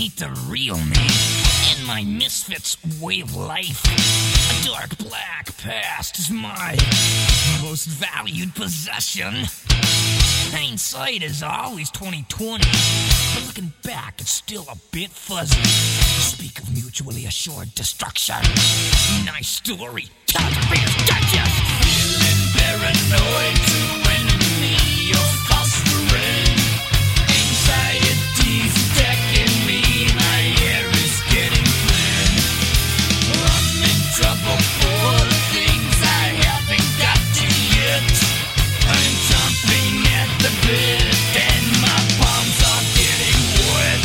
meet the real me in my misfits way of life. A dark black past is my most valued possession. Hindsight is always 20/20, but looking back, it's still a bit fuzzy. Speak of mutually assured destruction. Nice story. Calculator's digest. Feeling paranoid to enemy or fostering. Anxiety's attacking me. My hair is getting thin. I'm in trouble for the things I haven't got to yet. I'm jumping at the bit and my palms are getting wet.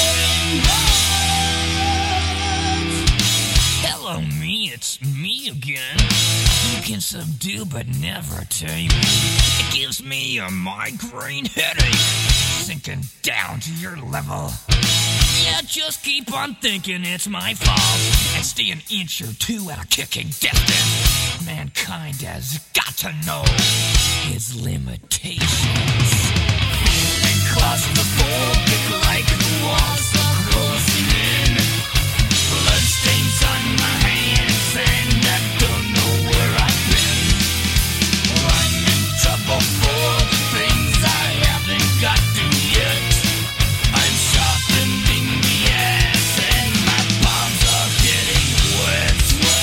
Hello me, it's me again. You can subdue but never tame me. It gives me a migraine headache, sinking down to your level. Yeah, just keep on thinking it's my fault and stay an inch or two at a kicking distance. Mankind has got to know his limitations. Feeling claustrophobic like the walls are closing in. Bloodstains on my hands and I don't know where I've been. I'm in trouble for the things I haven't got to yet. I'm sharpening the ass and my palms are getting wet.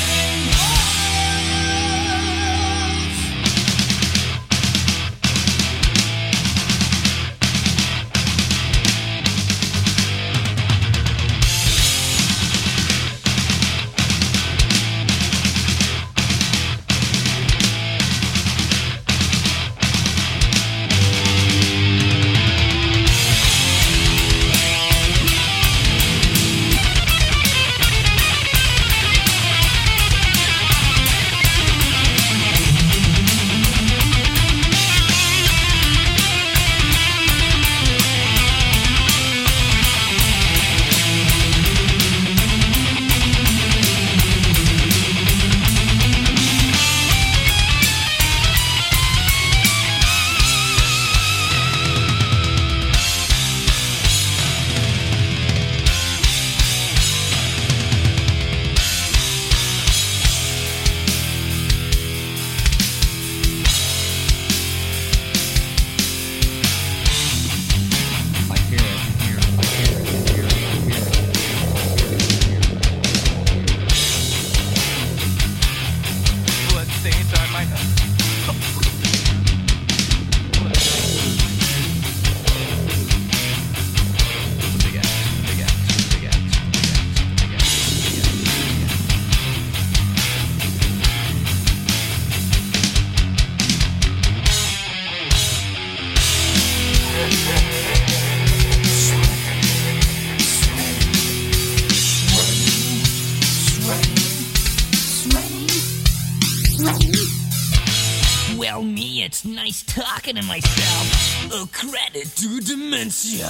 Well, me, it's nice talking to myself. A credit to dementia.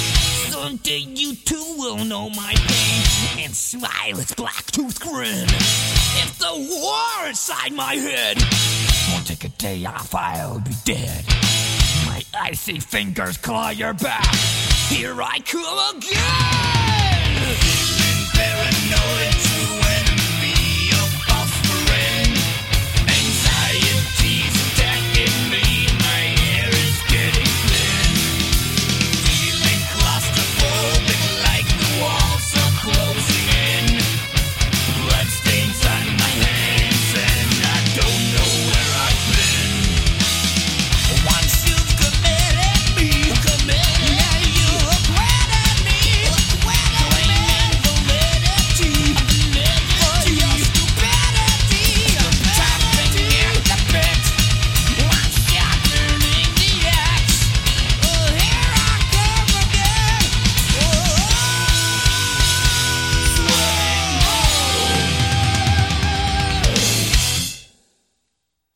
Someday you too will know my pain and smile its black-toothed grin. If the war inside my head won't take a day off, I'll be dead. My icy fingers claw your back. Here I come again. Feeling paranoid.